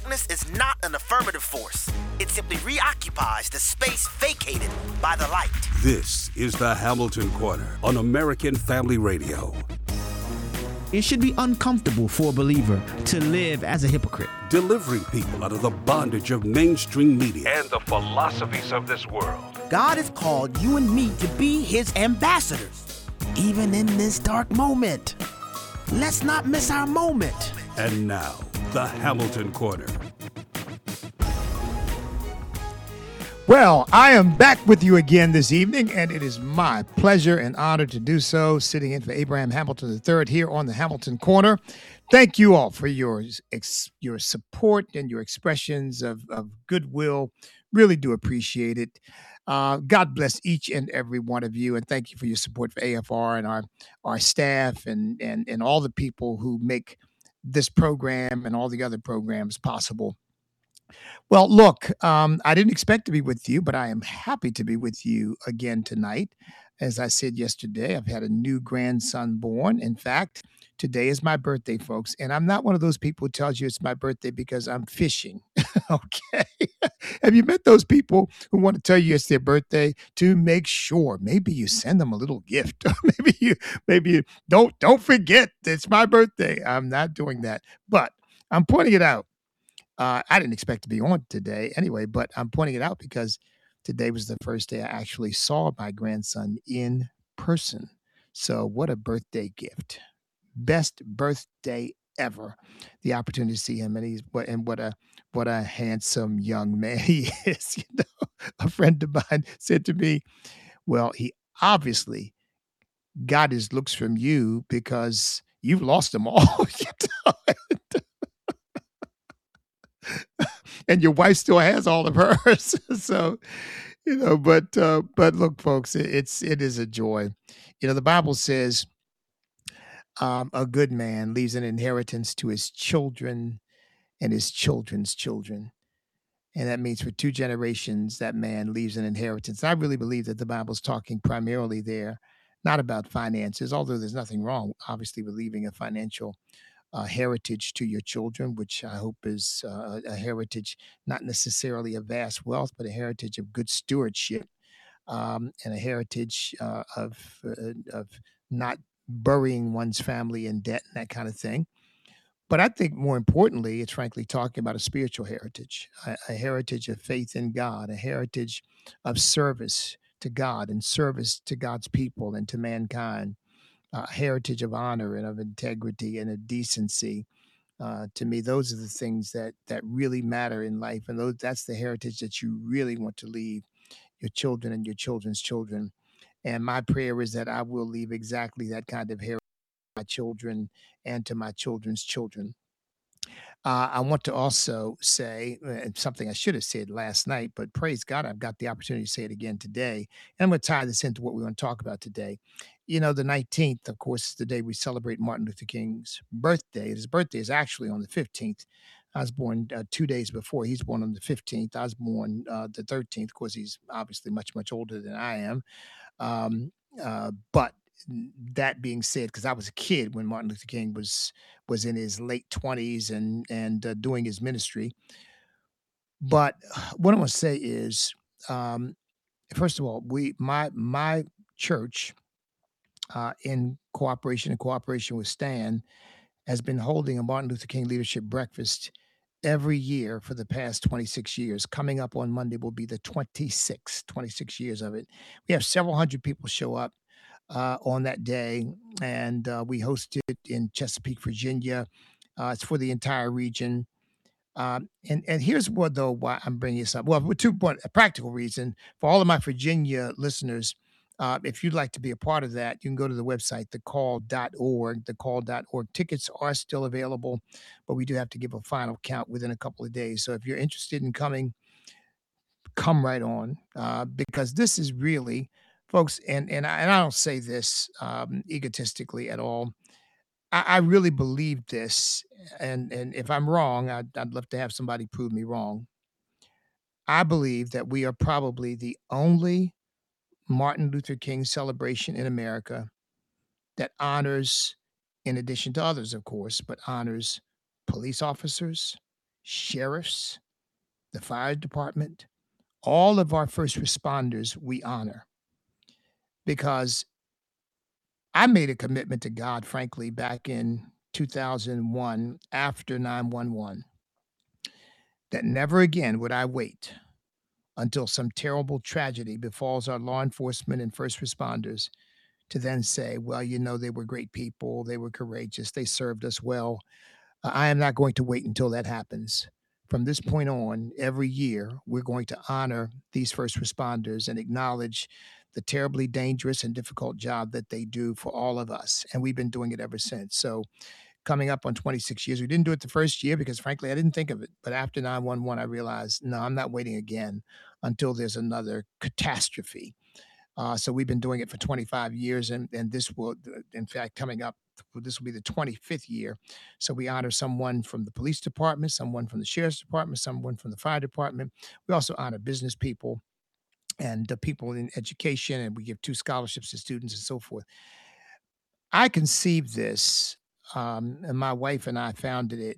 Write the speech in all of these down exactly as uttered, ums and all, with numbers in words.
Darkness is not an affirmative force. It simply reoccupies the space vacated by the light. This is the Hamilton Corner on American Family Radio. It should be uncomfortable for a believer to live as a hypocrite. Delivering people out of the bondage of mainstream media and the philosophies of this world. God has called you and me to be his ambassadors, even in this dark moment. Let's not miss our moment. And now, the Hamilton Corner. Well, I am back with you again this evening, and it is my pleasure and honor to do so, sitting in for Abraham Hamilton the third here on the Hamilton Corner. Thank you all for your, ex- your support and your expressions of, of goodwill. Really do appreciate it. Uh, God bless each and every one of you, and thank you for your support for A F R and our, our staff and, and, and all the people who make this program and all the other programs possible. Well, look, um, I didn't expect to be with you, but I am happy to be with you again tonight. As I said yesterday, I've had a new grandson born. In fact, today is my birthday, folks. And I'm not one of those people who tells you it's my birthday because I'm fishing. Okay. Have you met those people who want to tell you it's their birthday to make sure maybe you send them a little gift? maybe you, maybe you don't, don't forget it's my birthday. I'm not doing that, but I'm pointing it out. Uh, I didn't expect to be on today anyway, but I'm pointing it out because today was the first day I actually saw my grandson in person. So what a birthday gift. Best birthday ever. The opportunity to see him, and he's what and what a what a handsome young man he is. You know, a friend of mine said to me, well, he obviously got his looks from you because you've lost them all. You know? And your wife still has all of hers. So, you know, but uh, but look, folks, it, it's it is a joy. You know, the Bible says um, a good man leaves an inheritance to his children and his children's children. And that means for two generations, that man leaves an inheritance. I really believe that the Bible's talking primarily there, not about finances, although there's nothing wrong, obviously, with leaving a financial Uh, heritage to your children, which I hope is uh, a heritage, not necessarily of vast wealth, but a heritage of good stewardship, um, and a heritage uh, of uh, of not burying one's family in debt and that kind of thing. But I think more importantly, it's frankly talking about a spiritual heritage, a, a heritage of faith in God, a heritage of service to God and service to God's people and to mankind. Uh, heritage of honor and of integrity and of decency. Uh, to me, those are the things that that really matter in life, and those that's the heritage that you really want to leave your children and your children's children. And my prayer is that I will leave exactly that kind of heritage to my children and to my children's children. Uh, I want to also say uh, something I should have said last night, but praise God, I've got the opportunity to say it again today. And I'm going to tie this into what we want to talk about today. You know, the nineteenth, of course, is the day we celebrate Martin Luther King's birthday. His birthday is actually on the fifteenth. I was born uh, two days before. He's born on the fifteenth. I was born uh, the thirteenth. Of course, he's obviously much, much older than I am. Um, uh, but that being said, because I was a kid when Martin Luther King was was in his late twenties and and uh, doing his ministry. But what I want to say is, um, first of all, we my my church, uh, in cooperation and cooperation with Stan, has been holding a Martin Luther King leadership breakfast every year for the past twenty-six years. Coming up on Monday will be the twenty-sixth, twenty-six years of it. We have several hundred people show up uh, on that day, and uh, we host it in Chesapeake, Virginia. Uh, it's for the entire region. Um, and, and here's what, though, why I'm bringing this up. Well, with two point, a practical reason for all of my Virginia listeners. Uh, if you'd like to be a part of that, you can go to the website, the call dot org, the call dot org. Tickets are still available, but we do have to give a final count within a couple of days. So if you're interested in coming, come right on, uh, because this is really, folks, and, and, I, and I don't say this um, egotistically at all. I, I really believe this, and, and if I'm wrong, I'd, I'd love to have somebody prove me wrong. I believe that we are probably the only Martin Luther King celebration in America that honors, in addition to others, of course, but honors police officers, sheriffs, the fire department, all of our first responders we honor, because I made a commitment to God, frankly, back in two thousand one after nine one one, that never again would I wait until some terrible tragedy befalls our law enforcement and first responders to then say, well, you know, they were great people, they were courageous, they served us well. Uh, I am not going to wait until that happens. From this point on, every year, we're going to honor these first responders and acknowledge the terribly dangerous and difficult job that they do for all of us. And we've been doing it ever since. So coming up on twenty-six years, we didn't do it the first year because, frankly, I didn't think of it. But after nine one one, I realized, no, I'm not waiting again until there's another catastrophe. Uh, so we've been doing it for twenty-five years, and, and this will, in fact, coming up, this will be the twenty-fifth year. So we honor someone from the police department, someone from the sheriff's department, someone from the fire department. We also honor business people and uh, people in education, and we give two scholarships to students and so forth. I conceived this, um, and my wife and I founded it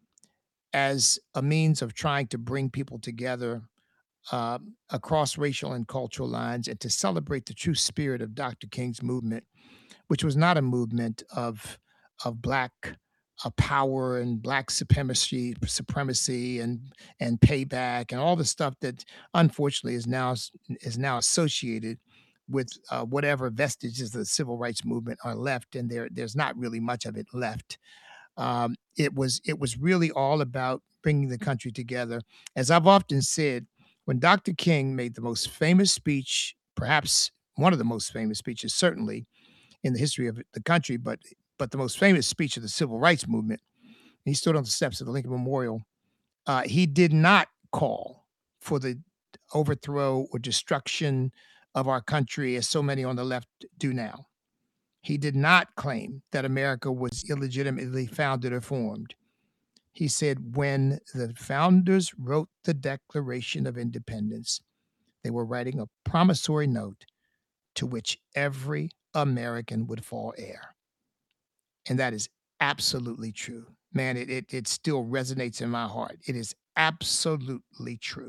as a means of trying to bring people together uh, across racial and cultural lines, and to celebrate the true spirit of Doctor King's movement, which was not a movement of of black uh, power and black supremacy, supremacy and and payback and all the stuff that unfortunately is now is now associated with uh, whatever vestiges of the civil rights movement are left, and there there's not really much of it left. Um, it was it was really all about bringing the country together. As I've often said, when Doctor King made the most famous speech, perhaps one of the most famous speeches, certainly in the history of the country, but but the most famous speech of the civil rights movement, he stood on the steps of the Lincoln Memorial. Uh, he did not call for the overthrow or destruction of our country, as so many on the left do now. He did not claim that America was illegitimately founded or formed. He said when the founders wrote the Declaration of Independence, they were writing a promissory note to which every American would fall heir. And that is absolutely true. Man, it, it, it still resonates in my heart. It is absolutely true.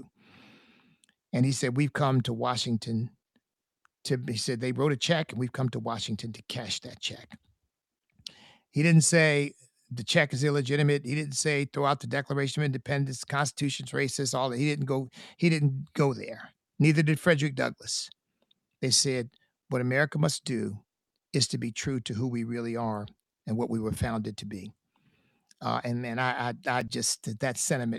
And he said, we've come to Washington to, he said, they wrote a check and we've come to Washington to cash that check. He didn't say the check is illegitimate. He didn't say throw out the Declaration of Independence, Constitution's racist, all that. He didn't go, he didn't go there. Neither did Frederick Douglass. They said, what America must do is to be true to who we really are and what we were founded to be. Uh, and man, I, I, I just, that sentiment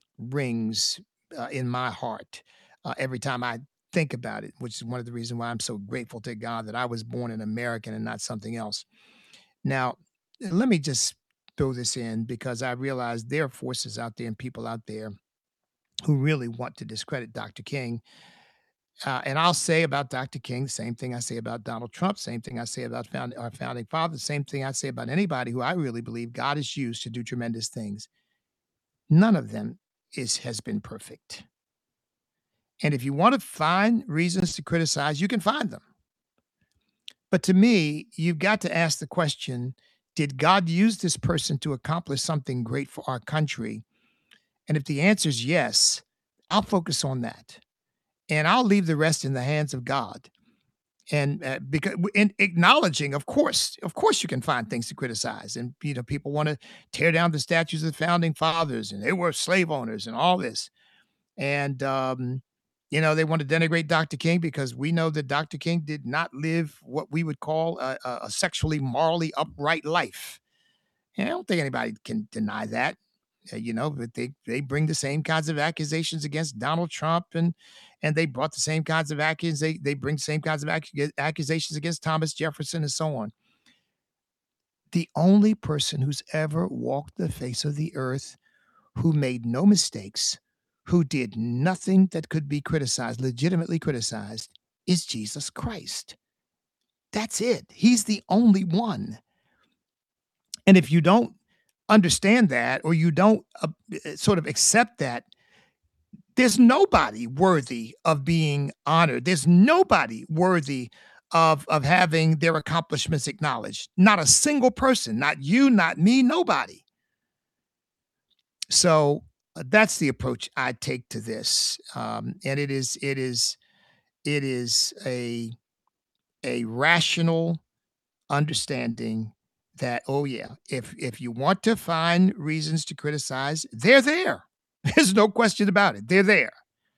rings uh, in my heart uh, every time I think about it, which is one of the reasons why I'm so grateful to God that I was born an American and not something else. Now, let me just throw this in, because I realize there are forces out there and people out there who really want to discredit Doctor King. Uh, and I'll say about Doctor King the same thing I say about Donald Trump, same thing I say about found, our founding fathers, same thing I say about anybody who I really believe God has used to do tremendous things. None of them is has been perfect. And if you want to find reasons to criticize, you can find them. But to me, you've got to ask the question, did God use this person to accomplish something great for our country? And if the answer is yes, I'll focus on that. And I'll leave the rest in the hands of God. And uh, because in acknowledging, of course, of course, you can find things to criticize. And, you know, people want to tear down the statues of the founding fathers and they were slave owners and all this. And, um, you know, they want to denigrate Doctor King because we know that Doctor King did not live what we would call a, a sexually, morally upright life. And I don't think anybody can deny that. Uh, you know, but they, they bring the same kinds of accusations against Donald Trump, and and they brought the same kinds of accusations. They, they bring the same kinds of ac- accusations against Thomas Jefferson and so on. The only person who's ever walked the face of the earth, who made no mistakes, who did nothing that could be criticized, legitimately criticized, is Jesus Christ. That's it. He's the only one. And if you don't understand that, or you don't uh, sort of accept that, there's nobody worthy of being honored. There's nobody worthy of, of having their accomplishments acknowledged. Not a single person, not you, not me, nobody. So that's the approach I take to this, um, and it is it is it is a a rational understanding that, oh yeah, if if you want to find reasons to criticize, they're there. There's no question about it. They're there.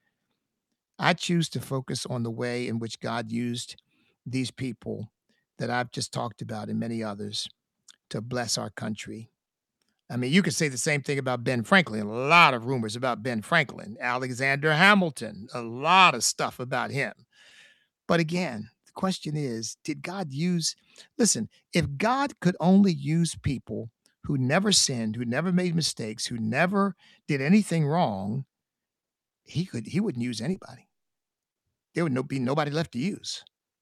I choose to focus on the way in which God used these people that I've just talked about and many others to bless our country. I mean, you could say the same thing about Ben Franklin. A lot of rumors about Ben Franklin, Alexander Hamilton, a lot of stuff about him. But again, the question is, did God use, listen, if God could only use people who never sinned, who never made mistakes, who never did anything wrong, he could, he wouldn't use anybody. There would no, be nobody left to use.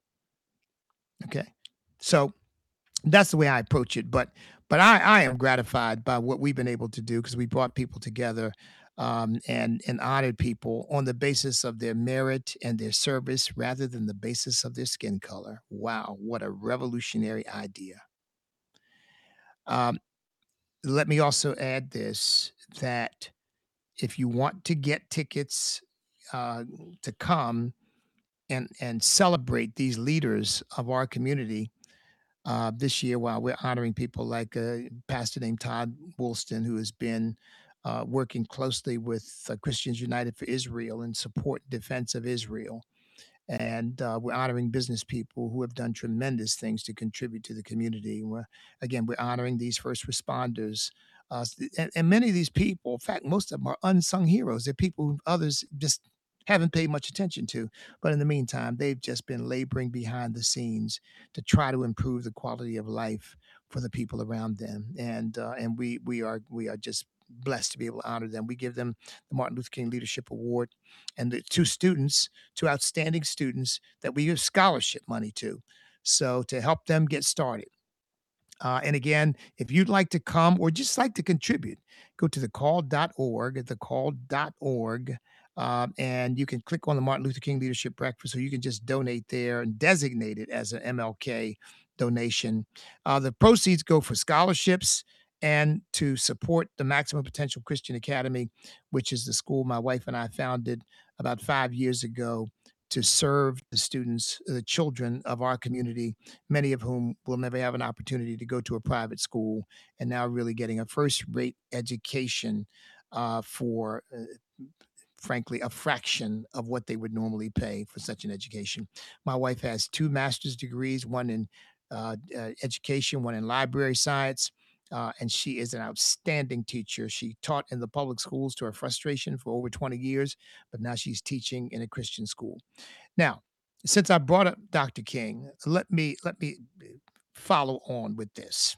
Okay. So that's the way I approach it. But but I, I am gratified by what we've been able to do, because we brought people together um, and, and honored people on the basis of their merit and their service rather than the basis of their skin color. Wow, what a revolutionary idea. Um, let me also add this, that if you want to get tickets uh, to come and, and celebrate these leaders of our community, Uh, this year, while we're honoring people like a pastor named Todd Woolston, who has been uh, working closely with uh, Christians United for Israel in support and defense of Israel. And uh, we're honoring business people who have done tremendous things to contribute to the community. We're, again, we're honoring these first responders. Uh, and, and many of these people, in fact, most of them are unsung heroes. They're people who others just haven't paid much attention to. But in the meantime, they've just been laboring behind the scenes to try to improve the quality of life for the people around them. And uh, and we we are we are just blessed to be able to honor them. We give them the Martin Luther King Leadership Award, and the two students, two outstanding students that we give scholarship money to, so to help them get started. Uh, and again, if you'd like to come or just like to contribute, go to the call dot org at the call dot org. Um, and you can click on the Martin Luther King Leadership Breakfast, so you can just donate there and designate it as an M L K donation. Uh, the proceeds go for scholarships and to support the Maximum Potential Christian Academy, which is the school my wife and I founded about five years ago to serve the students, the children of our community, many of whom will never have an opportunity to go to a private school, and now really getting a first-rate education uh, for uh, frankly, a fraction of what they would normally pay for such an education. My wife has two master's degrees, one in uh, uh, education, one in library science, uh, and she is an outstanding teacher. She taught in the public schools to her frustration for over twenty years, but now she's teaching in a Christian school. Now, since I brought up Doctor King, let me let me follow on with this.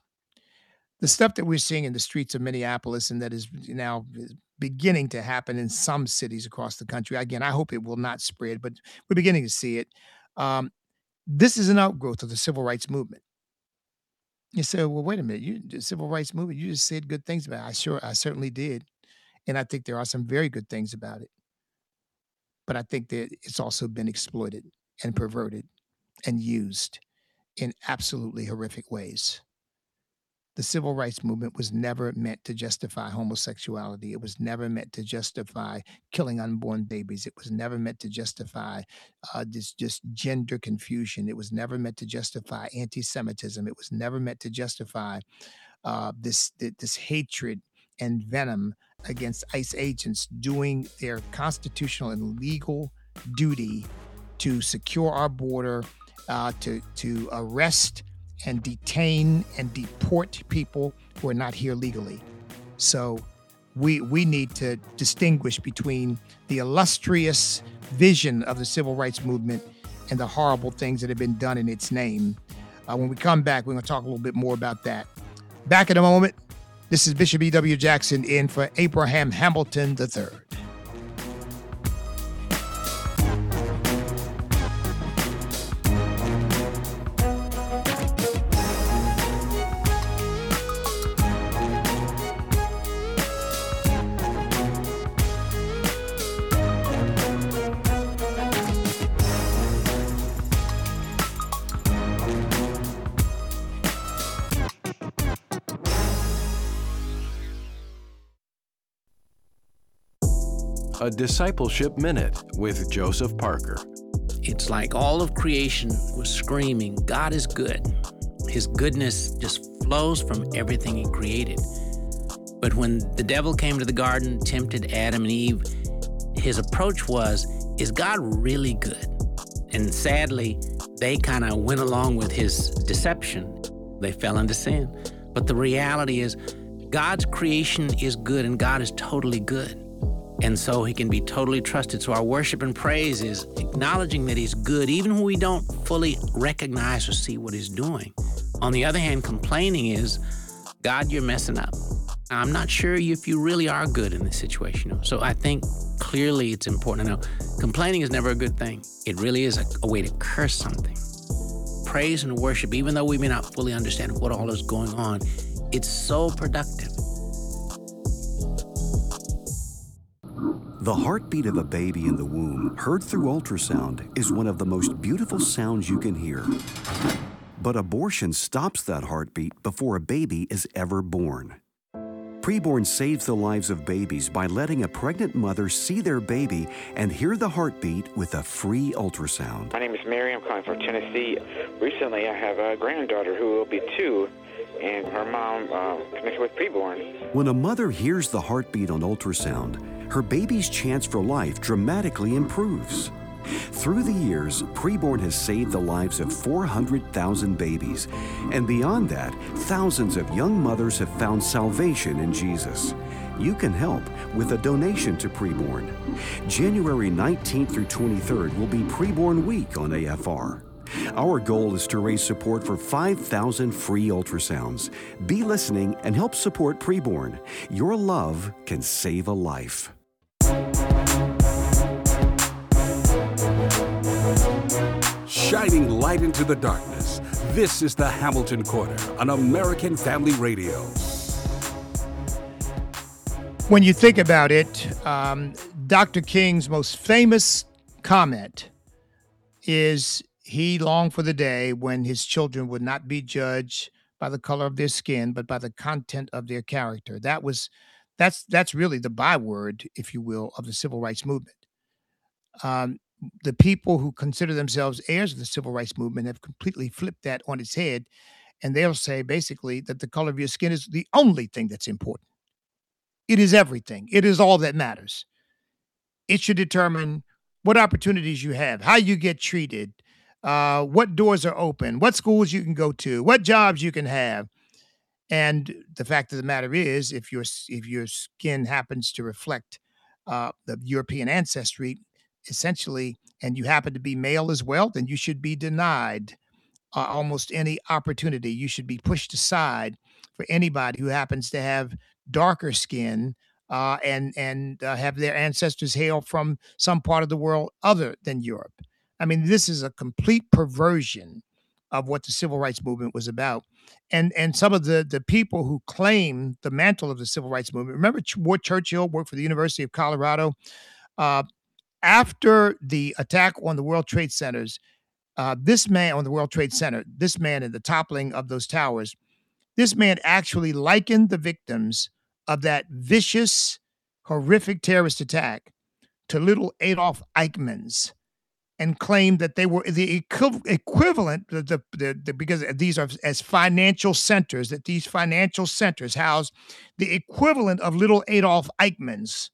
The stuff that we're seeing in the streets of Minneapolis, and that is now beginning to happen in some cities across the country. Again, I hope it will not spread, but we're beginning to see it. Um, this is an outgrowth of the civil rights movement. You say, well, wait a minute, you the civil rights movement, you just said good things about it. I sure, I certainly did. And I think there are some very good things about it. But I think that it's also been exploited and perverted and used in absolutely horrific ways. The civil rights movement was never meant to justify homosexuality. It was never meant to justify killing unborn babies. It was never meant to justify uh, this just gender confusion. It was never meant to justify anti-Semitism. It was never meant to justify uh, this this hatred and venom against ICE agents doing their constitutional and legal duty to secure our border, uh, to to arrest and detain and deport people who are not here legally. So we we need to distinguish between the illustrious vision of the civil rights movement and the horrible things that have been done in its name. Uh, when we come back, we're going to talk a little bit more about that. Back in a moment. This is Bishop E W. Jackson in for Abraham Hamilton the third. a Discipleship Minute with Joseph Parker. It's like all of creation was screaming, God is good. His goodness just flows from everything he created. But when the devil came to the garden, tempted Adam and Eve, his approach was, is God really good? And sadly, they kind of went along with his deception. They fell into sin. But the reality is, God's creation is good and God is totally good. And so he can be totally trusted. So our worship and praise is acknowledging that he's good, even when we don't fully recognize or see what he's doing. On the other hand, complaining is, God, you're messing up. I'm not sure if you really are good in this situation. So I think clearly it's important to know complaining is never a good thing. It really is a, a way to curse something. Praise and worship, even though we may not fully understand what all is going on, it's so productive. The heartbeat of a baby in the womb, heard through ultrasound, is one of the most beautiful sounds you can hear. But abortion stops that heartbeat before a baby is ever born. Preborn saves the lives of babies by letting a pregnant mother see their baby and hear the heartbeat with a free ultrasound. My name is Mary. I'm calling from Tennessee. Recently, I have a granddaughter who will be two, and her mom uh, connected with Preborn. When a mother hears the heartbeat on ultrasound, her baby's chance for life dramatically improves. Through the years, Preborn has saved the lives of four hundred thousand babies. And beyond that, thousands of young mothers have found salvation in Jesus. You can help with a donation to Preborn. January nineteenth through twenty-third will be Preborn Week on A F R. Our goal is to raise support for five thousand free ultrasounds. Be listening and help support Preborn. Your love can save a life. Shining light into the darkness. This is the Hamilton Corner on American Family Radio. When you think about it, um, Doctor King's most famous comment is he longed for the day when his children would not be judged by the color of their skin, but by the content of their character. That was, that's that's really the byword, if you will, of the civil rights movement. Um, the people who consider themselves heirs of the civil rights movement have completely flipped that on its head, and they'll say basically that the color of your skin is the only thing that's important. It is everything. It is all that matters. It should determine what opportunities you have, how you get treated, uh, what doors are open, what schools you can go to, what jobs you can have. And the fact of the matter is, if your if your skin happens to reflect uh, the European ancestry, essentially, and you happen to be male as well, then you should be denied uh, almost any opportunity. You should be pushed aside for anybody who happens to have darker skin uh, and and uh, have their ancestors hail from some part of the world other than Europe. I mean, this is a complete perversion of what the civil rights movement was about. And and some of the, the people who claim the mantle of the civil rights movement, remember Ward Churchill worked for the University of Colorado? Uh, After the attack on the World Trade Centers, uh, this man on the World Trade Center, this man in the toppling of those towers, this man actually likened the victims of that vicious, horrific terrorist attack to little Adolf Eichmanns, and claimed that they were the equi- equivalent, the, the, the, the, because these are as financial centers, that these financial centers house the equivalent of little Adolf Eichmanns,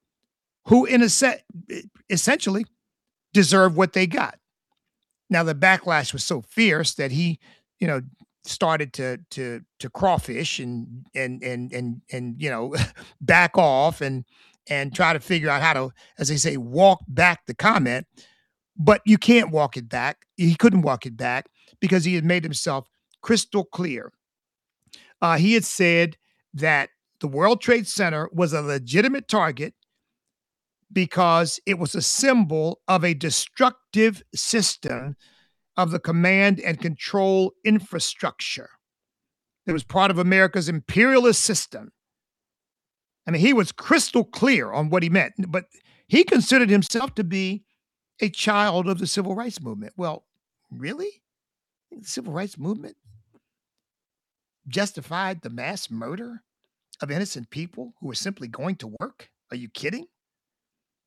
who in a set essentially deserve what they got. Now the backlash was so fierce that he, you know, started to to to crawfish and and and and and you know back off and and try to figure out how to, as they say, walk back the comment. But you can't walk it back. He couldn't walk it back because he had made himself crystal clear. Uh, he had said that the World Trade Center was a legitimate target because it was a symbol of a destructive system of the command and control infrastructure. It was part of America's imperialist system. I mean, he was crystal clear on what he meant, but he considered himself to be a child of the civil rights movement. Well, really? The civil rights movement justified the mass murder of innocent people who were simply going to work? Are you kidding?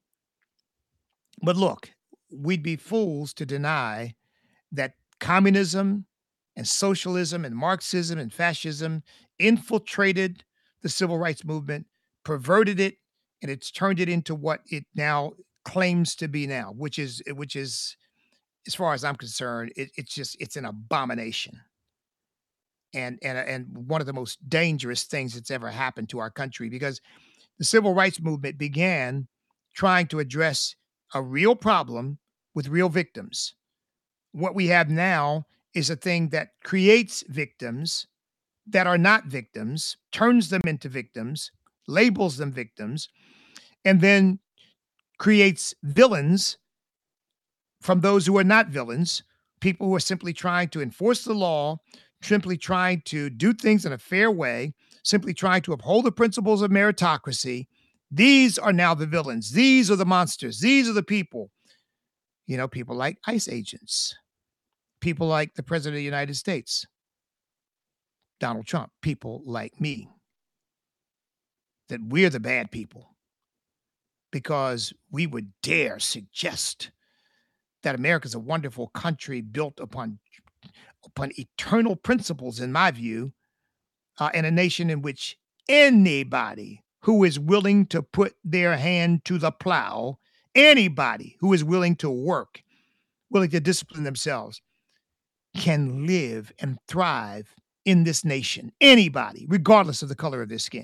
But look, we'd be fools to deny that communism and socialism and Marxism and fascism infiltrated the civil rights movement, perverted it, and it's turned it into what it now claims to be now, which is which is, as far as I'm concerned, it, it's just it's an abomination. And and and one of the most dangerous things that's ever happened to our country, because the civil rights movement began trying to address a real problem with real victims. What we have now is a thing that creates victims that are not victims, turns them into victims, labels them victims, and then creates villains from those who are not villains, people who are simply trying to enforce the law, simply trying to do things in a fair way, simply trying to uphold the principles of meritocracy. These are now the villains. These are the monsters. These are the people. You know, people like ICE agents, people like the President of the United States, Donald Trump, people like me, that we're the bad people because we would dare suggest that America is a wonderful country built upon, upon eternal principles, in my view, uh, and a nation in which anybody who is willing to put their hand to the plow, anybody who is willing to work, willing to discipline themselves, can live and thrive in this nation. Anybody, regardless of the color of their skin.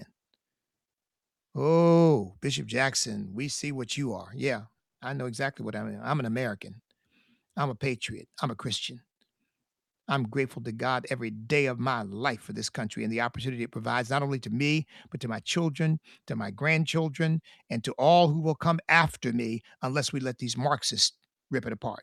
Oh, Bishop Jackson, we see what you are. Yeah, I know exactly what I am. I'm an American. I'm a patriot. I'm a Christian. I'm grateful to God every day of my life for this country and the opportunity it provides, not only to me, but to my children, to my grandchildren, and to all who will come after me, unless we let these Marxists rip it apart.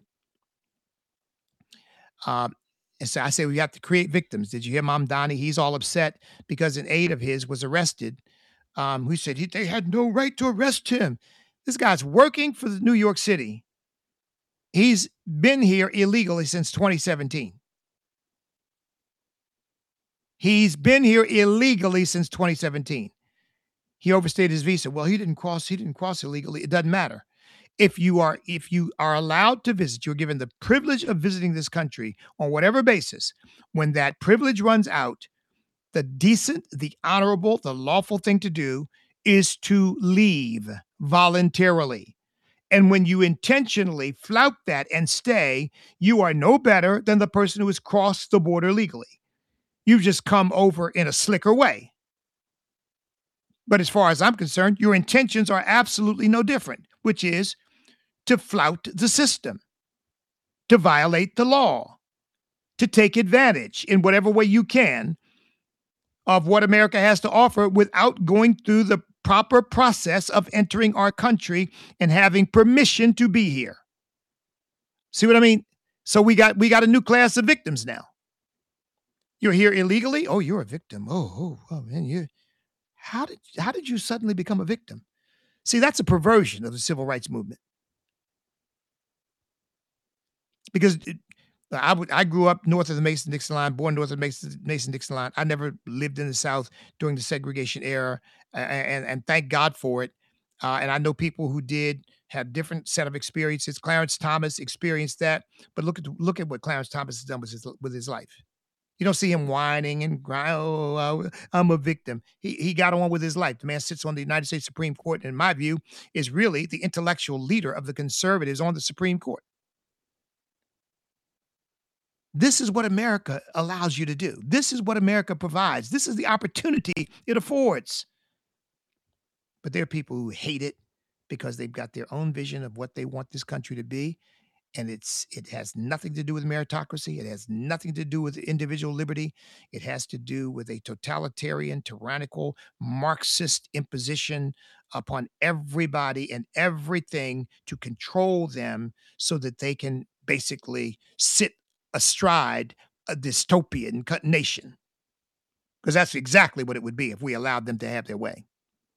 Um, and so I say we have to create victims. Did you hear Mom Donnie? He's all upset because an aide of his was arrested. Um, who said he, they had no right to arrest him. This guy's working for the New York City. He's been here illegally since twenty seventeen. He's been here illegally since twenty seventeen. He overstayed his visa. Well, he didn't cross, he didn't cross illegally. It doesn't matter. If you are, if you are allowed to visit, you're given the privilege of visiting this country on whatever basis. When that privilege runs out, the decent, the honorable, the lawful thing to do is to leave voluntarily. And when you intentionally flout that and stay, you are no better than the person who has crossed the border legally. You've just come over in a slicker way. But as far as I'm concerned, your intentions are absolutely no different, which is to flout the system, to violate the law, to take advantage in whatever way you can of what America has to offer without going through the proper process of entering our country and having permission to be here. See what I mean? So we got we got a new class of victims now. You're here illegally? Oh, you're a victim. Oh, oh, oh man, you how did how did you suddenly become a victim? See, that's a perversion of the civil rights movement. Because it, I, would, I grew up north of the Mason-Dixon line, born north of the Mason-Dixon line. I never lived in the South during the segregation era, and, and, and thank God for it. Uh, and I know people who did have different set of experiences. Clarence Thomas experienced that, but look at look at what Clarence Thomas has done with his with his life. You don't see him whining and crying, oh, I'm a victim. He he got on with his life. The man sits on the United States Supreme Court, and in my view, is really the intellectual leader of the conservatives on the Supreme Court. This is what America allows you to do. This is what America provides. This is the opportunity it affords. But there are people who hate it because they've got their own vision of what they want this country to be. And it's it has nothing to do with meritocracy. It has nothing to do with individual liberty. It has to do with a totalitarian, tyrannical, Marxist imposition upon everybody and everything to control them so that they can basically sit astride a dystopian nation. Because that's exactly what it would be if we allowed them to have their way.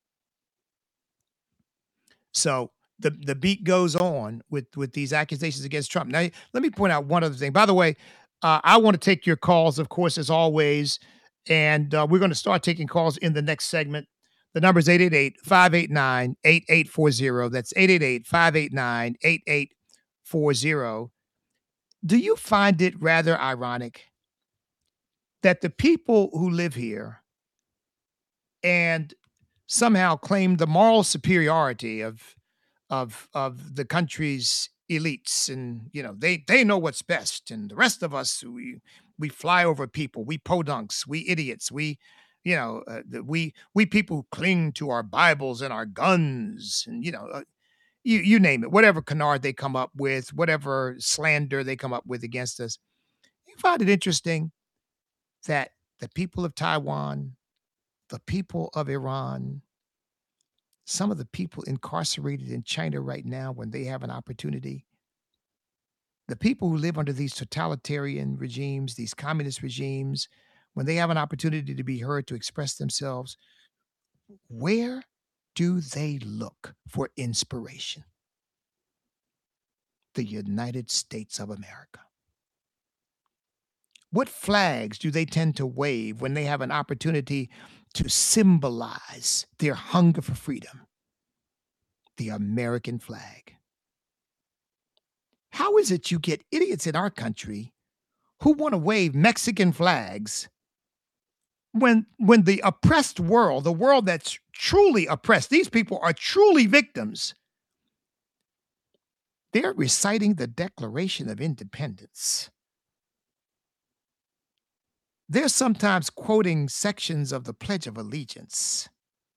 So the, the beat goes on with, with these accusations against Trump. Now, let me point out one other thing. By the way, uh, I want to take your calls, of course, as always, and uh, we're going to start taking calls in the next segment. The number is eight eight eight, five eight nine, eight eight four zero. That's eight eight eight, five eight nine, eight eight four zero. Do you find it rather ironic that the people who live here and somehow claim the moral superiority of of of the country's elites, and you know they they know what's best, and the rest of us, we we fly over people, we podunks, we idiots, we you know uh, the- we we people who cling to our Bibles and our guns, and you know uh, you you name it, whatever canard they come up with, whatever slander they come up with against us. You find it interesting that the people of Taiwan, the people of Iran, some of the people incarcerated in China right now, when they have an opportunity, the people who live under these totalitarian regimes, these communist regimes, when they have an opportunity to be heard, to express themselves, where do they look for inspiration? The United States of America. What flags do they tend to wave when they have an opportunity to symbolize their hunger for freedom? The American flag. How is it you get idiots in our country who want to wave Mexican flags when when the oppressed world, the world that's truly oppressed, these people are truly victims, they're reciting the Declaration of Independence. They're sometimes quoting sections of the Pledge of Allegiance.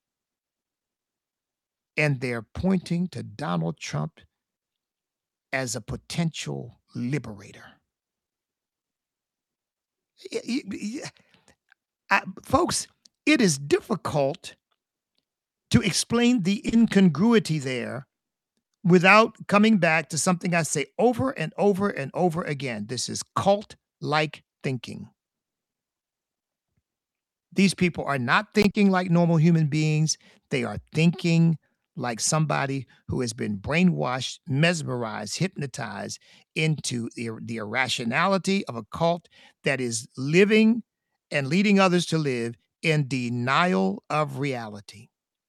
And they're pointing to Donald Trump as a potential liberator. Y- y- y- I- folks, it is difficult to explain the incongruity there without coming back to something I say over and over and over again. This is cult-like thinking. These people are not thinking like normal human beings. They are thinking like somebody who has been brainwashed, mesmerized, hypnotized into the, the irrationality of a cult that is living and leading others to live in denial of reality.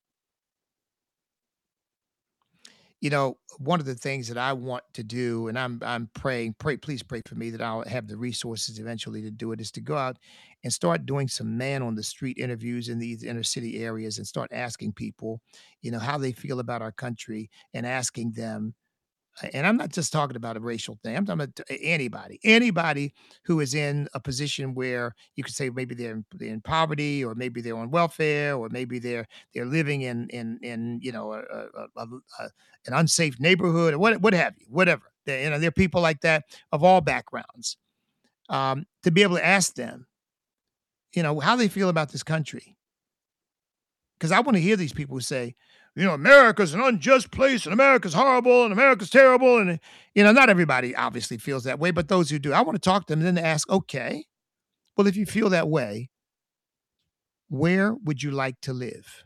You know, one of the things that I want to do, and I'm I'm praying, pray, please pray for me that I'll have the resources eventually to do it, is to go out and start doing some man on the street interviews in these inner city areas and start asking people, you know, how they feel about our country, and asking them, and I'm not just talking about a racial thing. I'm talking about anybody, anybody who is in a position where you could say maybe they're in, they're in poverty, or maybe they're on welfare, or maybe they're they're living in in in you know a, a, a, a, an unsafe neighborhood, or what what have you, whatever. They, you know, there are people like that of all backgrounds. Um, to be able to ask them, you know, how they feel about this country, because I want to hear these people who say, you know, America's an unjust place, and America's horrible, and America's terrible. And, you know, not everybody obviously feels that way, but those who do, I want to talk to them and then ask, okay, well, if you feel that way, where would you like to live?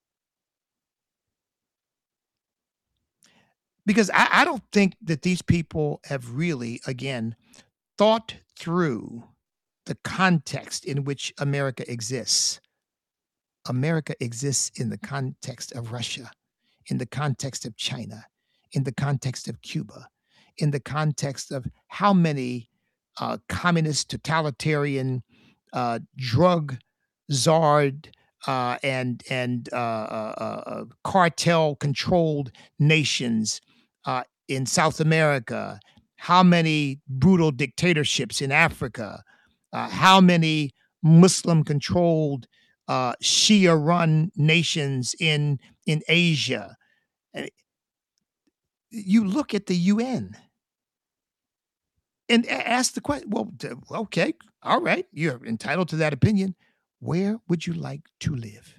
Because I, I don't think that these people have really, again, thought through the context in which America exists. America exists in the context of Russia, in the context of China, in the context of Cuba, in the context of how many uh, communist, totalitarian, uh, drug czard, uh, and and uh, uh, uh, cartel-controlled nations uh, in South America, how many brutal dictatorships in Africa, uh, how many Muslim-controlled uh, Shia-run nations in in Asia. And you look at the U N and a- ask the question, well, d- okay, all right, you're entitled to that opinion. Where would you like to live?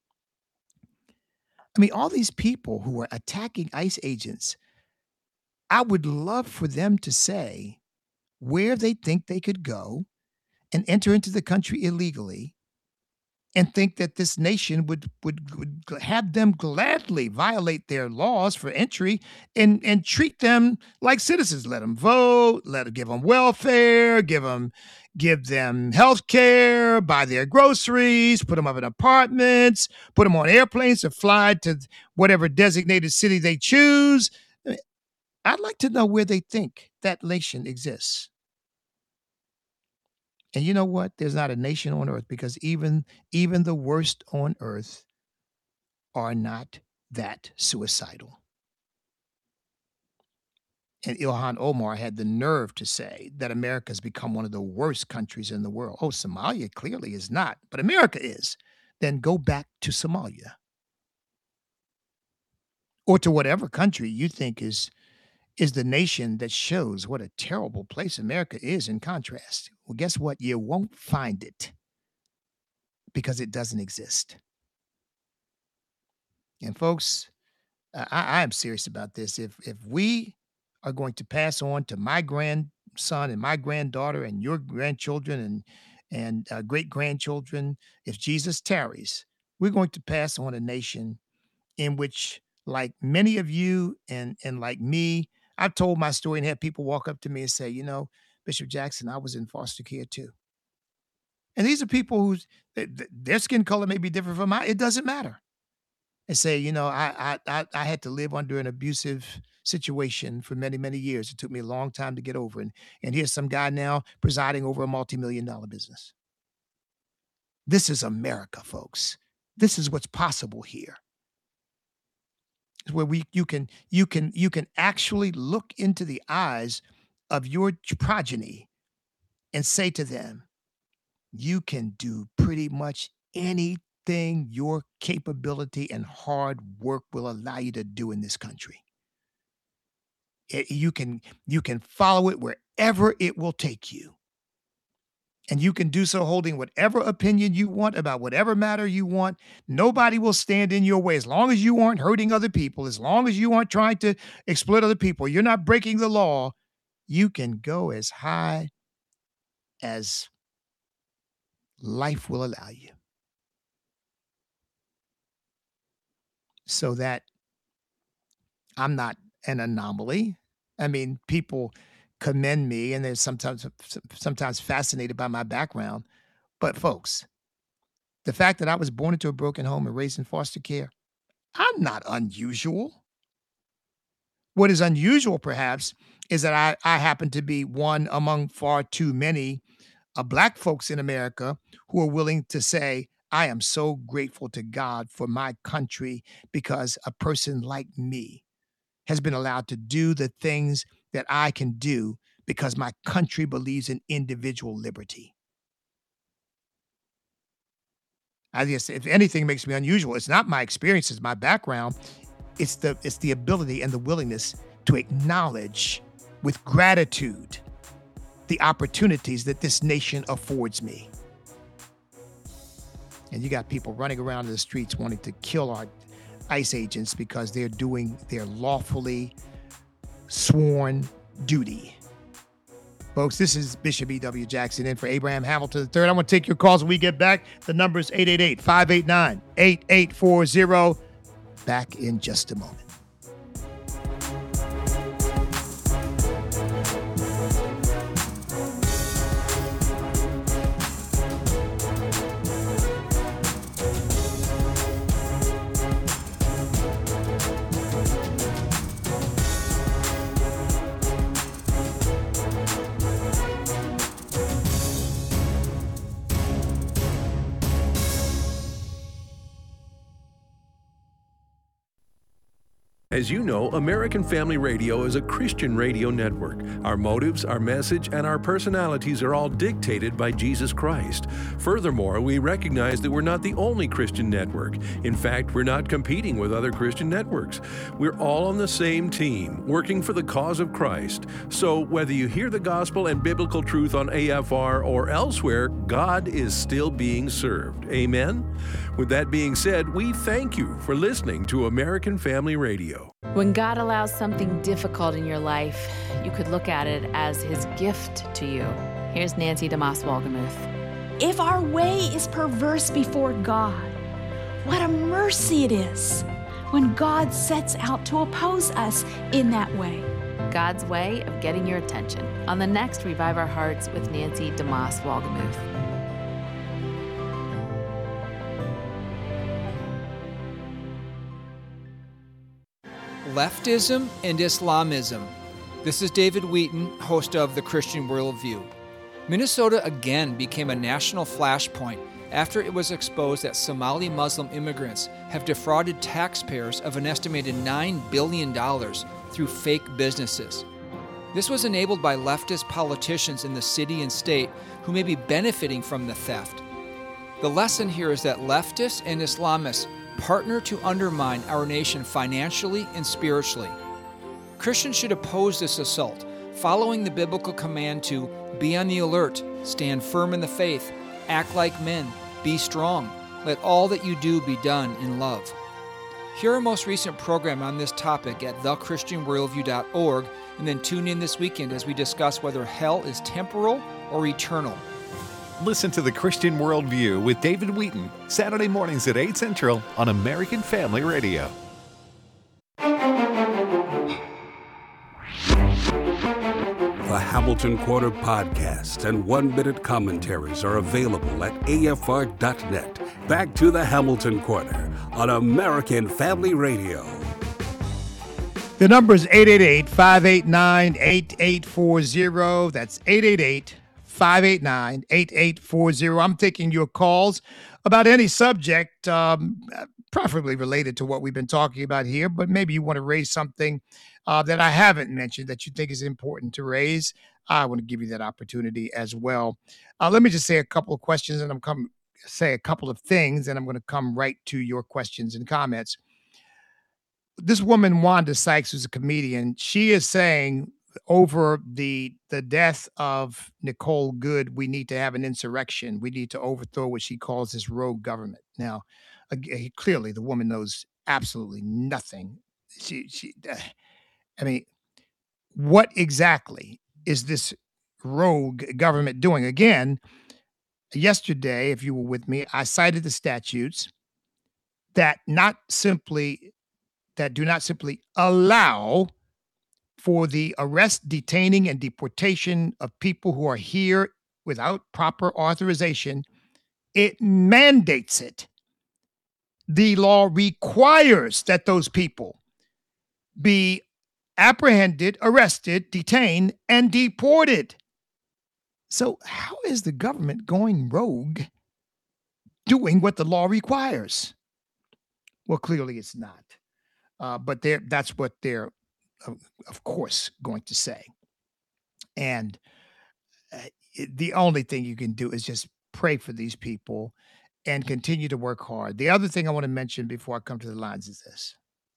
I mean, all these people who are attacking ICE agents, I would love for them to say where they think they could go and enter into the country illegally and think that this nation would, would, would have them gladly violate their laws for entry and, and treat them like citizens. Let them vote, let them give them welfare, give them, give them health care, buy their groceries, put them up in apartments, put them on airplanes to fly to whatever designated city they choose. I'd like to know where they think that nation exists. And you know what? There's not a nation on earth, because even, even the worst on earth are not that suicidal. And Ilhan Omar had the nerve to say that America has become one of the worst countries in the world. Oh, Somalia clearly is not, but America is. Then go back to Somalia. Or to whatever country you think is is the nation that shows what a terrible place America is in contrast. Well, guess what? You won't find it, because it doesn't exist. And folks, I, I am serious about this. If if we are going to pass on to my grandson and my granddaughter and your grandchildren and and uh, great grandchildren, if Jesus tarries, we're going to pass on a nation in which, like many of you and and like me, I've told my story and had people walk up to me and say, you know, Bishop Jackson, I was in foster care too. And these are people whose their skin color may be different from mine. It doesn't matter. And say, you know, I I I had to live under an abusive situation for many, many years. It took me a long time to get over. And, and here's some guy now presiding over a multi-million dollar business. This is America, folks. This is what's possible here. Where we you can you can you can actually look into the eyes of your progeny and say to them, you can do pretty much anything your capability and hard work will allow you to do in this country. It, you can you can follow it wherever it will take you. And you can do so holding whatever opinion you want about whatever matter you want. Nobody will stand in your way. As long as you aren't hurting other people, as long as you aren't trying to exploit other people, you're not breaking the law, you can go as high as life will allow you. So that I'm not an anomaly. I mean, people commend me, and they're sometimes sometimes fascinated by my background. But folks, the fact that I was born into a broken home and raised in foster care, I'm not unusual. What is unusual, perhaps, is that I, I happen to be one among far too many uh, Black folks in America who are willing to say, I am so grateful to God for my country because a person like me has been allowed to do the things that I can do because my country believes in individual liberty. I guess if anything makes me unusual, it's not my experience, it's my background. It's the it's the ability and the willingness to acknowledge with gratitude the opportunities that this nation affords me. And you got people running around in the streets wanting to kill our ICE agents because they're doing their lawfully sworn duty. Folks, this is Bishop E W. Jackson in for Abraham Hamilton the third. I want to take your calls when we get back. The number is eight eight eight, five eight nine, eight eight four zero. Back in just a moment. As you know, American Family Radio is a Christian radio network. Our motives, our message, and our personalities are all dictated by Jesus Christ. Furthermore, we recognize that we're not the only Christian network. In fact, we're not competing with other Christian networks. We're all on the same team, working for the cause of Christ. So whether you hear the gospel and biblical truth on A F R or elsewhere, God is still being served. Amen? With that being said, we thank you for listening to American Family Radio. When God allows something difficult in your life, you could look at it as His gift to you. Here's Nancy DeMoss Wolgemuth. If our way is perverse before God, what a mercy it is when God sets out to oppose us in that way. God's way of getting your attention on the next Revive Our Hearts with Nancy DeMoss Wolgemuth. Leftism and Islamism. This is David Wheaton, host of The Christian Worldview. Minnesota again became a national flashpoint after it was exposed that Somali Muslim immigrants have defrauded taxpayers of an estimated nine billion dollars through fake businesses. This was enabled by leftist politicians in the city and state who may be benefiting from the theft. The lesson here is that leftists and Islamists partner to undermine our nation financially and spiritually. Christians should oppose this assault, following the biblical command to be on the alert, stand firm in the faith, act like men, be strong. Let all that you do be done in love. Hear our most recent program on this topic at the christian worldview dot org, and then tune in this weekend as we discuss whether hell is temporal or eternal. Listen to The Christian Worldview with David Wheaton, Saturday mornings at eight Central on American Family Radio. The Hamilton Quarter podcast and one-minute commentaries are available at A F R dot net. Back to the Hamilton Quarter on American Family Radio. The number is eight eight eight, five eight nine, eight eight four zero. That's eight eight eight, five eight nine, eight eight four zero. I'm taking your calls about any subject, um, preferably related to what we've been talking about here, but maybe you want to raise something uh, that I haven't mentioned that you think is important to raise. I want to give you that opportunity as well. Uh, let me just say a couple of questions, and I'm come say a couple of things, and I'm going to come right to your questions and comments. This woman, Wanda Sykes, who's a comedian, she is saying over the the death of Nicole Good, we need to have an insurrection. We need to overthrow what she calls this rogue government. Now, again, clearly, the woman knows absolutely nothing. She, she, I mean, what exactly is this rogue government doing? Again, yesterday, if you were with me, I cited the statutes that not simply that do not simply allow for the arrest, detaining, and deportation of people who are here without proper authorization. It mandates it. The law requires that those people be apprehended, arrested, detained, and deported. So how is the government going rogue doing what the law requires? Well, clearly it's not. Uh, but they're, that's what they're, of, of course, going to say. And uh, it, the only thing you can do is just pray for these people and continue to work hard. The other thing I want to mention before I come to the lines is this.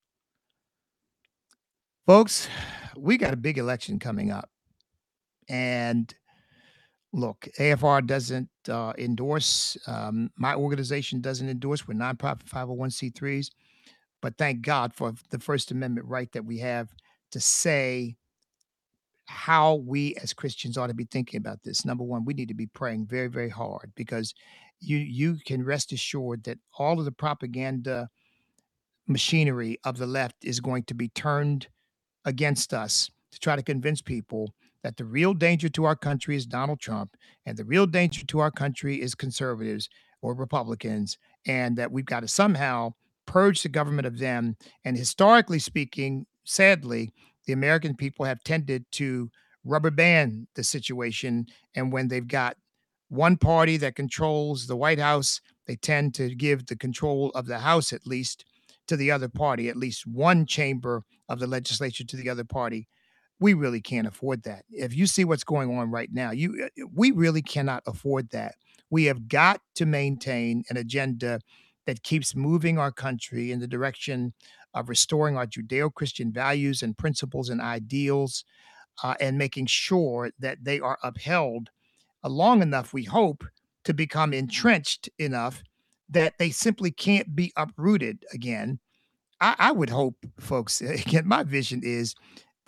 Folks, we got a big election coming up. And look, A F R doesn't uh, endorse, um, my organization doesn't endorse, we're nonprofit five oh one c threes. But thank God for the First Amendment right that we have to say how we as Christians ought to be thinking about this. Number one, we need to be praying very, very hard, because you you can rest assured that all of the propaganda machinery of the left is going to be turned against us to try to convince people that the real danger to our country is Donald Trump, and the real danger to our country is conservatives or Republicans, and that we've got to somehow purge the government of them. And historically speaking, sadly, the American people have tended to rubber band the situation. And when they've got one party that controls the White House, they tend to give the control of the House, at least, to the other party, at least one chamber of the legislature to the other party. We really can't afford that. If you see what's going on right now, you we really cannot afford that. We have got to maintain an agenda that keeps moving our country in the direction of restoring our Judeo-Christian values and principles and ideals, uh, and making sure that they are upheld uh, long enough, we hope, to become entrenched enough that they simply can't be uprooted again. I, I would hope, folks, again, my vision is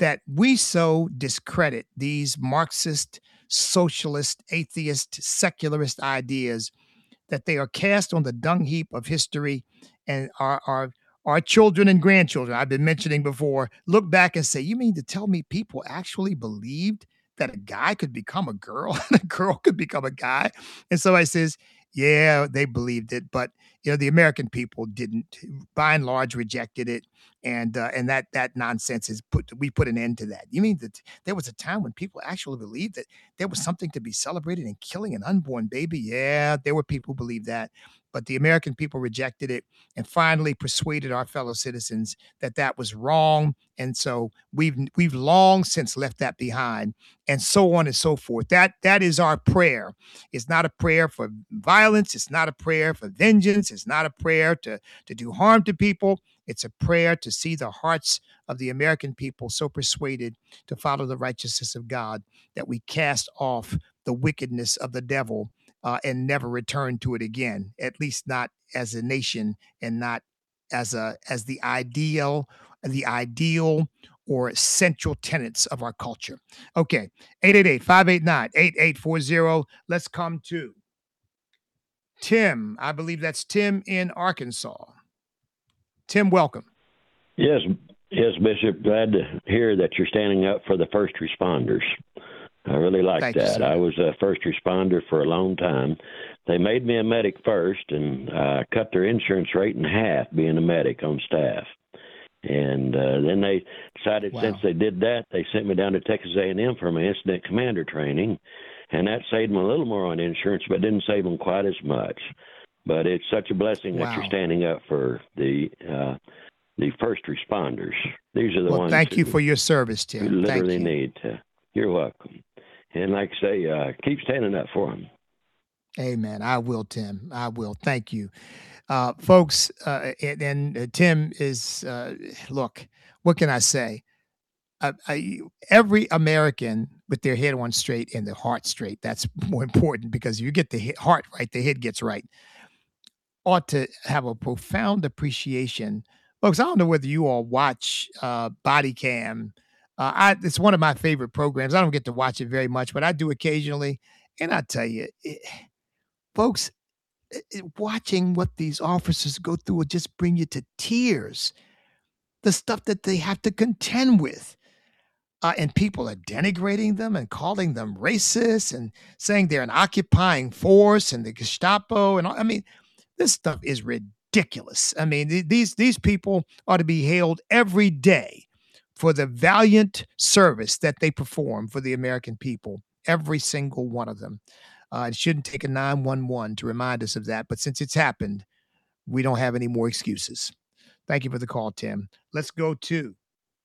that we so discredit these Marxist, socialist, atheist, secularist ideas that they are cast on the dung heap of history, and our, our, our children and grandchildren, I've been mentioning before, look back and say, you mean to tell me people actually believed that a guy could become a girl and a girl could become a guy? And somebody says, yeah, they believed it, but you know the American people didn't. By and large, rejected it, and uh, and that that nonsense is put. We put an end to that. You mean that there was a time when people actually believed that there was something to be celebrated in killing an unborn baby? Yeah, there were people who believed that, but the American people rejected it and finally persuaded our fellow citizens that that was wrong. And so we've we've long since left that behind, and so on and so forth. That that is our prayer. It's not a prayer for violence. It's not a prayer for vengeance. It's not a prayer to, to do harm to people. It's a prayer to see the hearts of the American people so persuaded to follow the righteousness of God that we cast off the wickedness of the devil uh, and never return to it again, at least not as a nation and not as a as the ideal, the ideal or central tenets of our culture. Okay, eight eight eight, five eight nine, eight eight four zero. Let's come to Tim. I believe that's Tim in Arkansas. Tim, welcome. Yes, yes, Bishop. Glad to hear that you're standing up for the first responders. I really like Thank you, that. sir. I was a first responder for a long time. They made me a medic first and uh, cut their insurance rate in half being a medic on staff. And uh, then they decided Wow. since they did that, they sent me down to Texas A and M for my incident commander training. And that saved them a little more on insurance, but didn't save them quite as much. But it's such a blessing that Wow. you're standing up for the uh, the first responders. These are the Well, ones thank you who, for your service, who Tim. Thank literally you. need to. You're welcome. And like I say, uh, keep standing up for them. Amen. I will, Tim. I will. Thank you. Uh, folks, uh, and, and uh, Tim is, uh, look, what can I say? Uh, I, every American with their head on straight and their heart straight, that's more important, because if you get the he- heart right, the head gets right, ought to have a profound appreciation. Folks, I don't know whether you all watch uh, Body Cam. Uh, I, it's one of my favorite programs. I don't get to watch it very much, but I do occasionally. And I tell you, it, folks, it, watching what these officers go through will just bring you to tears. The stuff that they have to contend with. Uh, and people are denigrating them and calling them racist and saying they're an occupying force and the Gestapo. And all, I mean, this stuff is ridiculous. I mean, th- these these people ought to be hailed every day for the valiant service that they perform for the American people, every single one of them. Uh, it shouldn't take a nine one one to remind us of that. But since it's happened, we don't have any more excuses. Thank you for the call, Tim. Let's go to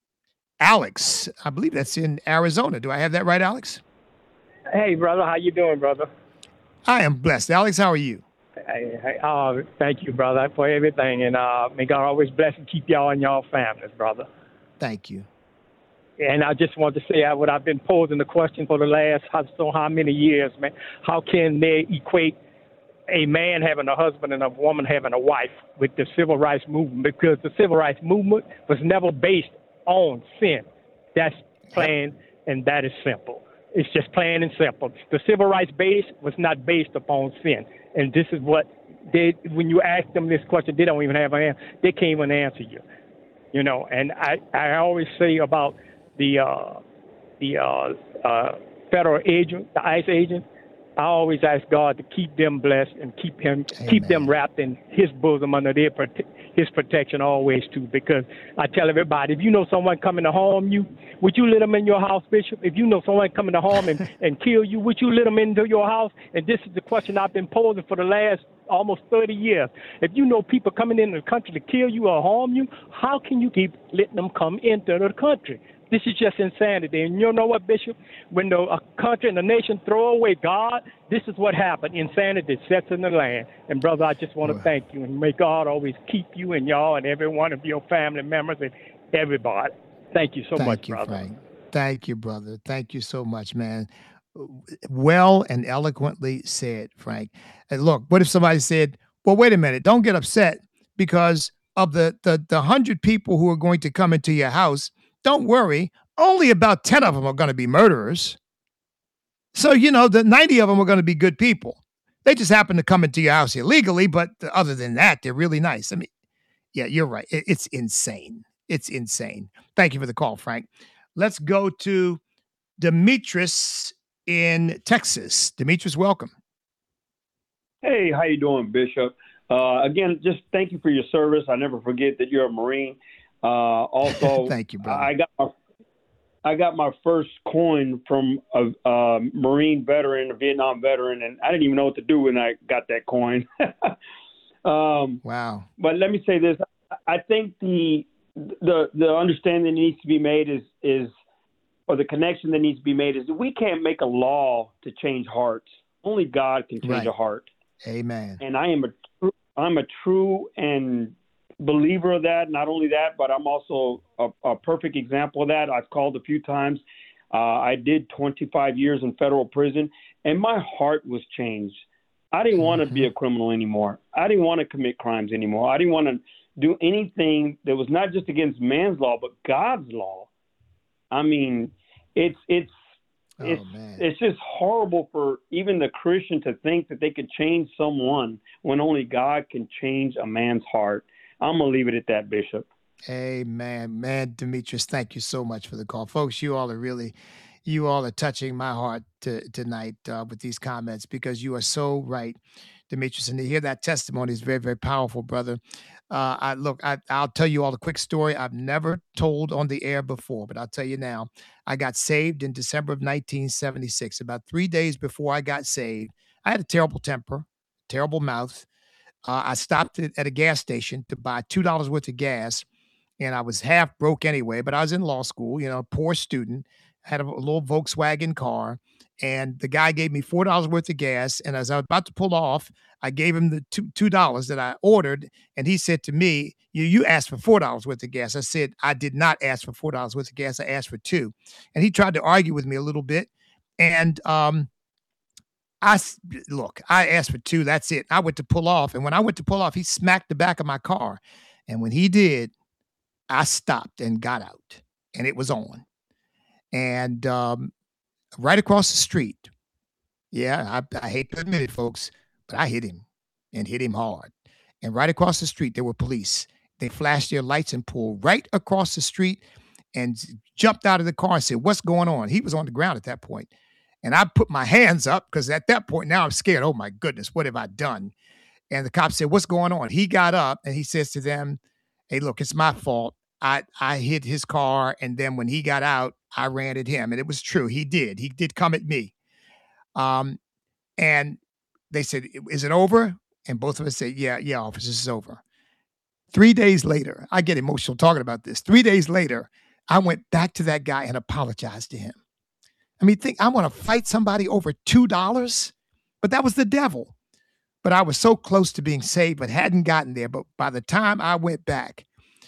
Alex. I believe that's in Arizona. Do I have that right, Alex? Hey, brother. How you doing, brother? I am blessed. Alex, how are you? Hey, hey, uh, thank you, brother, for everything. And uh, may God always bless and keep y'all and y'all families, brother. Thank you. And I just want to say uh, what I've been posing the question for the last how, so how many years, man. How can they equate a man having a husband and a woman having a wife with the civil rights movement? Because the civil rights movement was never based on sin. That's plain and that is simple. It's just plain and simple. The civil rights base was not based upon sin. And this is what they, when you ask them this question, they don't even have an answer. They can't even answer you. You know, and I, I always say about the uh, the uh, uh, federal agent, the ICE agent, I always ask God to keep them blessed and keep him, Amen. keep them wrapped in His bosom under their prote- His protection always too. Because I tell everybody, if you know someone coming to harm you, would you let them in your house, Bishop? If you know someone coming to harm and, and kill you, would you let them into your house? And this is the question I've been posing for the last almost thirty years. If you know people coming into the country to kill you or harm you, how can you keep letting them come into the country? This is just insanity. And you know what, Bishop? When the a country and the nation throw away God, this is what happened. Insanity sets in the land. And, brother, I just want to thank you. And may God always keep you and y'all and every one of your family members and everybody. Thank you so Thank much, you, brother. Frank. Thank you, brother. Thank you so much, man. Well and eloquently said, Frank. And look, what if somebody said, well, wait a minute, don't get upset because of the the the hundred people who are going to come into your house. Don't worry, only about ten of them are going to be murderers. So, you know, the ninety of them are going to be good people. They just happen to come into your house illegally, but other than that, they're really nice. I mean, yeah, you're right. It, it's insane. It's insane. Thank you for the call, Frank. Let's go to Demetrius in Texas. Demetrius, welcome. Hey, how you doing, Bishop? Uh, again, just thank you for your service. I never forget that you're a Marine. Uh, also, thank you, brother. I got my, I got my first coin from a, a Marine veteran, a Vietnam veteran, and I didn't even know what to do when I got that coin. um, wow. But let me say this. I think the the the understanding that needs to be made is is or the connection that needs to be made is that we can't make a law to change hearts. Only God can change Right. a heart. Amen. And I am a tr- I'm a true and believer of that. Not only that, but I'm also a, a perfect example of that. I've called a few times. Uh, I did twenty-five years in federal prison, and my heart was changed. I didn't want to be a criminal anymore. I didn't want to commit crimes anymore. I didn't want to do anything that was not just against man's law, but God's law. I mean, it's it's Oh, it's man. it's just horrible for even the Christian to think that they could change someone when only God can change a man's heart. I'm gonna leave it at that, Bishop. Amen. Man, Demetrius, thank you so much for the call. Folks, you all are really, you all are touching my heart to, tonight uh, with these comments, because you are so right, Demetrius. And to hear that testimony is very, very powerful, brother. Uh, I look, I, I'll tell you all a quick story I've never told on the air before, but I'll tell you now. I got saved in December of nineteen seventy-six. About three days before I got saved, I had a terrible temper, terrible mouth. Uh, I stopped at, at a gas station to buy two dollars worth of gas, and I was half broke anyway, but I was in law school, you know, poor student, had a, a little Volkswagen car, and the guy gave me four dollars worth of gas, and as I was about to pull off, I gave him the two, $2 that I ordered, and he said to me, you, you asked for four dollars worth of gas. I said, I did not ask for four dollars worth of gas. I asked for two. And he tried to argue with me a little bit, and um, I look, I asked for two. That's it. I went to pull off. And when I went to pull off, he smacked the back of my car. And when he did, I stopped and got out, and it was on. And um, right across the street. Yeah, I, I hate to admit it, folks, but I hit him and hit him hard. And right across the street, there were police. They flashed their lights and pulled right across the street and jumped out of the car and said, what's going on? He was on the ground at that point. And I put my hands up because at that point now I'm scared. Oh, my goodness, what have I done? And the cop said, what's going on? He got up and he says to them, hey, look, it's my fault. I, I hit his car. And then when he got out, I ran at him. And it was true. He did. He did come at me. Um, and they said, is it over? And both of us said, yeah, yeah, officer, this is over. Three days later, I get emotional talking about this. Three days later, I went back to that guy and apologized to him. I mean, think I want to fight somebody over two dollars, but that was the devil. But I was so close to being saved, but hadn't gotten there. But by the time I went back,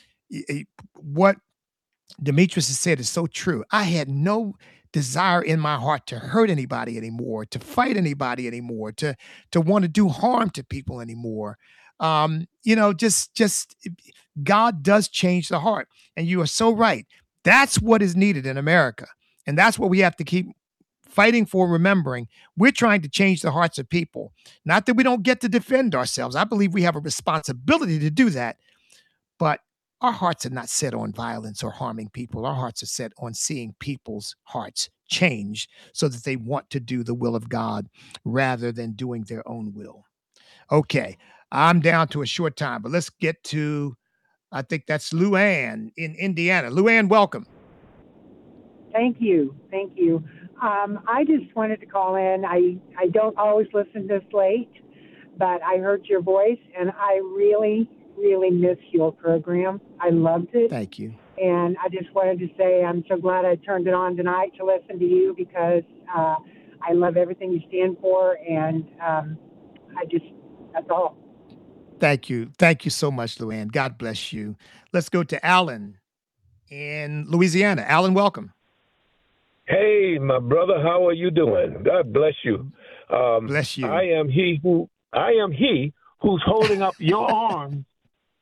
what Demetrius has said is so true. I had no desire in my heart to hurt anybody anymore, to fight anybody anymore, to to want to do harm to people anymore. Um, you know, just just God does change the heart, and you are so right. That's what is needed in America, and that's what we have to keep fighting for. Remembering, we're trying to change the hearts of people. Not that we don't get to defend ourselves. I believe we have a responsibility to do that, but our hearts are not set on violence or harming people. Our hearts are set on seeing people's hearts change so that they want to do the will of God rather than doing their own will. Okay, I'm down to a short time, but let's get to, I think that's Luann in Indiana. Luann, welcome. Thank you. Thank you. Um, I just wanted to call in. I, I don't always listen this late, but I heard your voice, and I really really miss your program. I loved it. Thank you. And I just wanted to say I'm so glad I turned it on tonight to listen to you, because uh, I love everything you stand for, and um, I just, that's all. Thank you. Thank you so much, Luann. God bless you. Let's go to Alan in Louisiana. Alan, welcome. Hey, my brother, how are you doing? God bless you. Um, bless you. I am he who I am he who's holding up your arms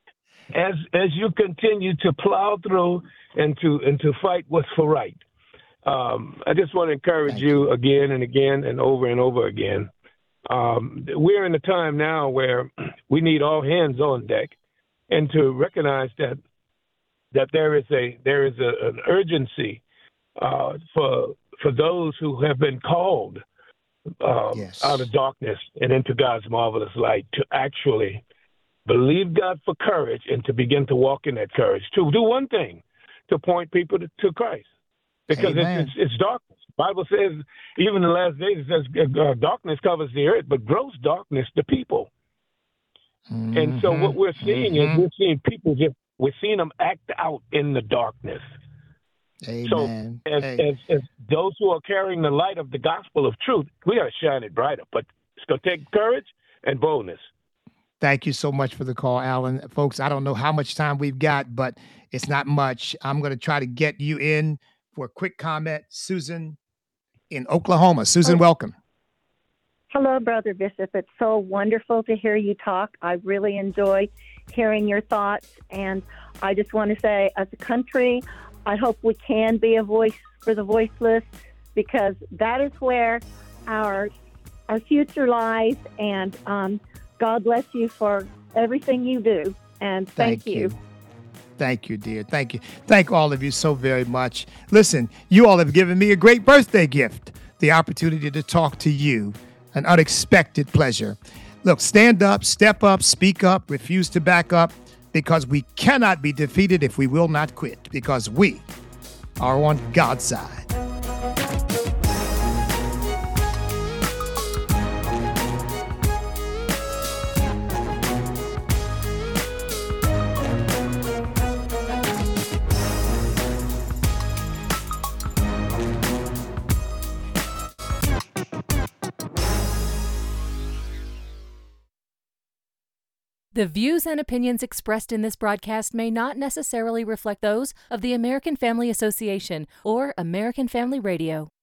as as you continue to plow through and to and to fight what's for right. Um, I just want to encourage you, you again and again and over and over again. Um, we're in a time now where we need all hands on deck, and to recognize that that there is a there is a, an urgency uh, for for those who have been called um, yes. out of darkness and into God's marvelous light to actually believe God for courage and to begin to walk in that courage. To do one thing, to point people to, to Christ, because it's, it's, it's darkness. The Bible says, even in the last days, it says uh, darkness covers the earth, but gross darkness the people. Mm-hmm. And so what we're seeing mm-hmm. is we're seeing people just, we're seeing them act out in the darkness. Amen. So as, as, as those who are carrying the light of the gospel of truth, we got to shine it brighter. But it's going to take courage and boldness. Thank you so much for the call, Alan. Folks, I don't know how much time we've got, but it's not much. I'm going to try to get you in for a quick comment. Susan in Oklahoma. Susan, oh. welcome. Hello, Brother Bishop. It's so wonderful to hear you talk. I really enjoy hearing your thoughts. And I just want to say, as a country, I hope we can be a voice for the voiceless, because that is where our our future lies. And um, God bless you for everything you do. And thank, thank you. you. Thank you, dear. Thank you. Thank all of you so very much. Listen, you all have given me a great birthday gift, the opportunity to talk to you, an unexpected pleasure. Look, stand up, step up, speak up, refuse to back up, because we cannot be defeated if we will not quit, because we are on God's side. The views and opinions expressed in this broadcast may not necessarily reflect those of the American Family Association or American Family Radio.